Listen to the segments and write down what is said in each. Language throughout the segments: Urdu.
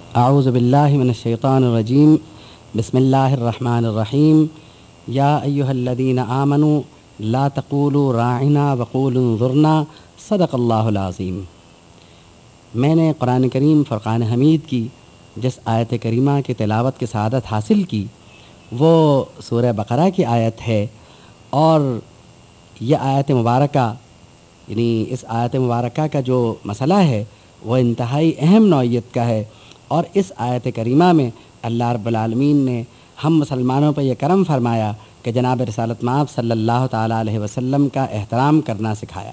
اعوذ باللہ من الشیطان الرجیم بسم اللہ الرحمن الرحیم یا ایہا الذین آمنوا لا تقولوا راعنا وقولوا انظرنا صدق اللہ العظیم۔ میں نے قرآن کریم فرقان حمید کی جس آیت کریمہ کی تلاوت کی سعادت حاصل کی وہ سورہ بقرہ کی آیت ہے، اور یہ آیت مبارکہ یعنی اس آیت مبارکہ کا جو مسئلہ ہے وہ انتہائی اہم نوعیت کا ہے، اور اس آیت کریمہ میں اللہ رب العالمین نے ہم مسلمانوں پہ یہ کرم فرمایا کہ جناب رسالت مآب صلی اللہ تعالیٰ علیہ وسلم کا احترام کرنا سکھایا۔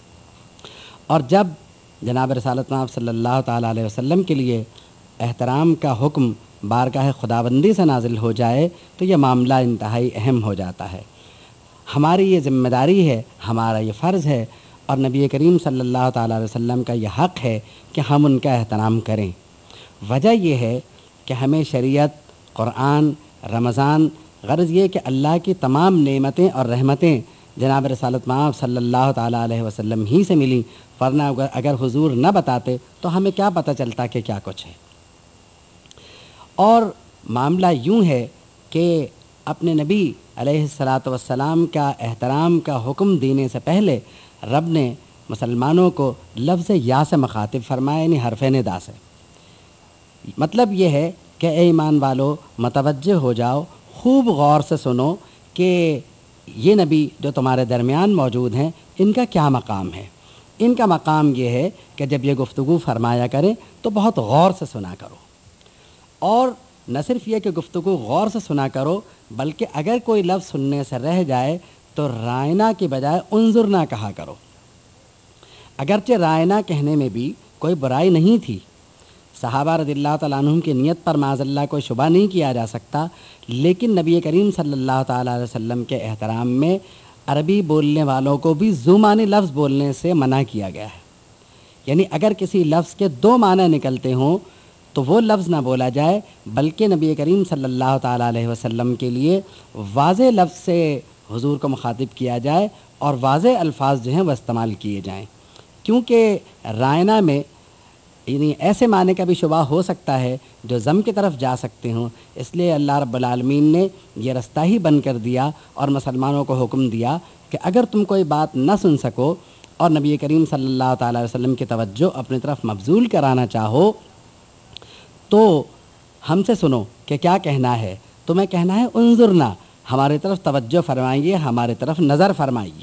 اور جب جناب رسالت مآب صلی اللہ تعالیٰ علیہ وسلم کے لیے احترام کا حکم بارگاہ خداوندی سے نازل ہو جائے تو یہ معاملہ انتہائی اہم ہو جاتا ہے۔ ہماری یہ ذمہ داری ہے، ہمارا یہ فرض ہے، اور نبی کریم صلی اللہ تعالیٰ علیہ وسلم کا یہ حق ہے کہ ہم ان کا احترام کریں۔ وجہ یہ ہے کہ ہمیں شریعت، قرآن، رمضان، غرض یہ کہ اللہ کی تمام نعمتیں اور رحمتیں جناب رسالت مآب صلی اللہ تعالیٰ علیہ وسلم ہی سے ملیں، ورنہ اگر حضور نہ بتاتے تو ہمیں کیا پتہ چلتا کہ کیا کچھ ہے۔ اور معاملہ یوں ہے کہ اپنے نبی علیہ الصلاۃ والسلام کا احترام کا حکم دینے سے پہلے رب نے مسلمانوں کو لفظ یا سے مخاطب فرمایا، یعنی حرف ندا سے۔ مطلب یہ ہے کہ اے ایمان والو متوجہ ہو جاؤ، خوب غور سے سنو کہ یہ نبی جو تمہارے درمیان موجود ہیں ان کا کیا مقام ہے۔ ان کا مقام یہ ہے کہ جب یہ گفتگو فرمایا کریں تو بہت غور سے سنا کرو، اور نہ صرف یہ کہ گفتگو غور سے سنا کرو بلکہ اگر کوئی لفظ سننے سے رہ جائے تو رائنا کی بجائے انظرنا کہا کرو۔ اگرچہ رائنا کہنے میں بھی کوئی برائی نہیں تھی، صحابہ رضی اللہ تعالیٰ عنہم کی نیت پر معاذ اللہ کوئی شبہ نہیں کیا جا سکتا، لیکن نبی کریم صلی اللہ تعالیٰ علیہ وسلم کے احترام میں عربی بولنے والوں کو بھی ذو معنی لفظ بولنے سے منع کیا گیا ہے۔ یعنی اگر کسی لفظ کے دو معنی نکلتے ہوں تو وہ لفظ نہ بولا جائے، بلکہ نبی کریم صلی اللہ تعالیٰ علیہ وسلم کے لیے واضح لفظ سے حضور کو مخاطب کیا جائے اور واضح الفاظ جو ہیں وہ استعمال کیے جائیں، کیونکہ رائنا میں یعنی ایسے معنی کا بھی شبہ ہو سکتا ہے جو ضم کی طرف جا سکتے ہوں، اس لیے اللہ رب العالمین نے یہ رستہ ہی بند کر دیا اور مسلمانوں کو حکم دیا کہ اگر تم کوئی بات نہ سن سکو اور نبی کریم صلی اللہ تعالیٰ علیہ وسلم کی توجہ اپنی طرف مبذول کرانا چاہو تو ہم سے سنو کہ کیا کہنا ہے۔ تمہیں کہنا ہے انظرنا، ہماری طرف توجہ فرمائیے، ہماری طرف نظر فرمائیے،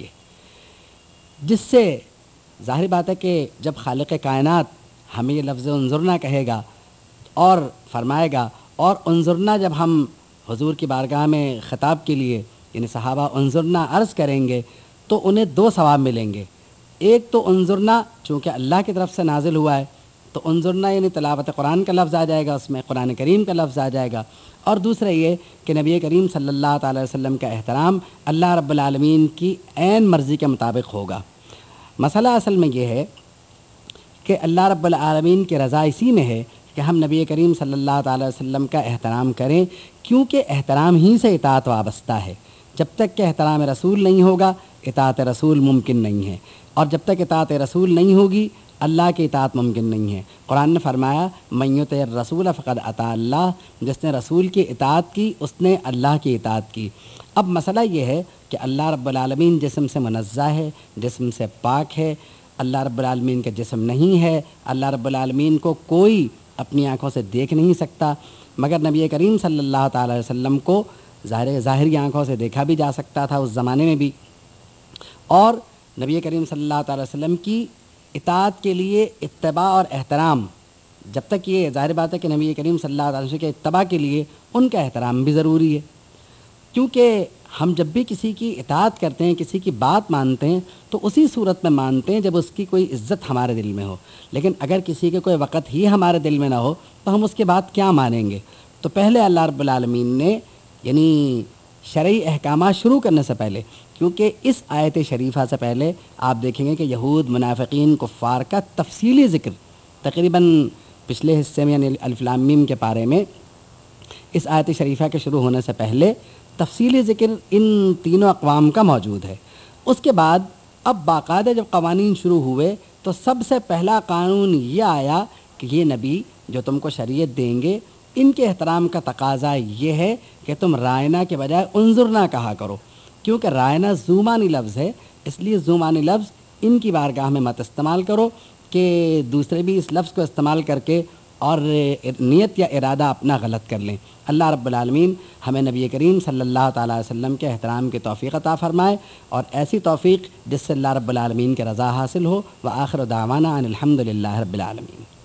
جس سے ظاہر بات ہے کہ جب خالق کائنات ہمیں یہ لفظ انظرنا کہے گا اور فرمائے گا، اور انظرنا جب ہم حضور کی بارگاہ میں خطاب کے لیے یعنی صحابہ انظرنا عرض کریں گے تو انہیں دو ثواب ملیں گے۔ ایک تو انظرنا چونکہ اللہ کی طرف سے نازل ہوا ہے تو انظرنا یعنی تلاوت قرآن کا لفظ آ جائے گا، اس میں قرآن کریم کا لفظ آ جائے گا، اور دوسرا یہ کہ نبی کریم صلی اللہ تعالیٰ علیہ وسلم کا احترام اللہ رب العالمین کی عین مرضی کے مطابق ہوگا۔ مسئلہ اصل میں یہ ہے کہ اللہ رب العالمین کی رضا اسی میں ہے کہ ہم نبی کریم صلی اللہ تعالیٰ علیہ وسلم کا احترام کریں، کیونکہ احترام ہی سے اطاعت وابستہ ہے۔ جب تک کہ احترام رسول نہیں ہوگا اطاعت رسول ممکن نہیں ہے، اور جب تک اطاعت رسول نہیں ہوگی اللہ کی اطاعت ممکن نہیں ہے۔ قرآن نے فرمایا من یطع الرسول فقد اطاع اللہ، جس نے رسول کی اطاعت کی اس نے اللہ کی اطاعت کی۔ اب مسئلہ یہ ہے کہ اللہ رب العالمین جسم سے منزہ ہے، جسم سے پاک ہے، اللہ رب العالمین کا جسم نہیں ہے، اللہ رب العالمین کو کوئی اپنی آنکھوں سے دیکھ نہیں سکتا، مگر نبی کریم صلی اللہ تعالیٰ علیہ وسلم کو ظاہری آنکھوں سے دیکھا بھی جا سکتا تھا اس زمانے میں بھی، اور نبی کریم صلی اللہ تعالیٰ علیہ وسلم کی اطاعت کے لیے اتباع اور احترام، جب تک یہ ظاہر بات ہے کہ نبی کریم صلی اللہ تعالیٰ وسلم کے اتباع کے لیے ان کا احترام بھی ضروری ہے، کیونکہ ہم جب بھی کسی کی اطاعت کرتے ہیں، کسی کی بات مانتے ہیں تو اسی صورت میں مانتے ہیں جب اس کی کوئی عزت ہمارے دل میں ہو، لیکن اگر کسی کے کوئی وقت ہی ہمارے دل میں نہ ہو تو ہم اس کی بات کیا مانیں گے۔ تو پہلے اللہ رب العالمین نے یعنی شرعی احکامات شروع کرنے سے پہلے، کیونکہ اس آیت شریفہ سے پہلے آپ دیکھیں گے کہ یہود، منافقین، کفار کا تفصیلی ذکر تقریباً پچھلے حصے میں یعنی الف لام میم کے پارے میں اس آیت شریفہ کے شروع ہونے سے پہلے تفصیلی ذکر ان تینوں اقوام کا موجود ہے۔ اس کے بعد اب باقاعدہ جب قوانین شروع ہوئے تو سب سے پہلا قانون یہ آیا کہ یہ نبی جو تم کو شریعت دیں گے، ان کے احترام کا تقاضا یہ ہے کہ تم رائنا کے بجائے انظرنا کہا کرو، کیونکہ رائنا زومانی لفظ ہے، اس لیے زومانی لفظ ان کی بارگاہ میں مت استعمال کرو کہ دوسرے بھی اس لفظ کو استعمال کر کے اور نیت یا ارادہ اپنا غلط کر لیں۔ اللہ رب العالمین ہمیں نبی کریم صلی اللہ تعالیٰ علیہ وسلم کے احترام کی توفیق عطا فرمائے، اور ایسی توفیق جس سے اللہ رب العالمین کی رضا حاصل ہو۔ وآخر دعوانا ان الحمد للہ رب العالمین۔